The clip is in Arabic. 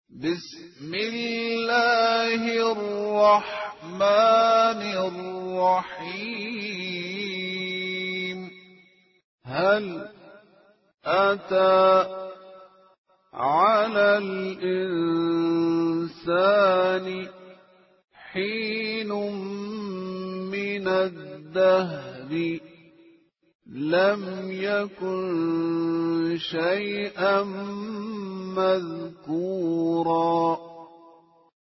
بسم الله الرحمن الرحيم هل أتى على الإنسان حين من الدهر لم يكن شيئا مذكورا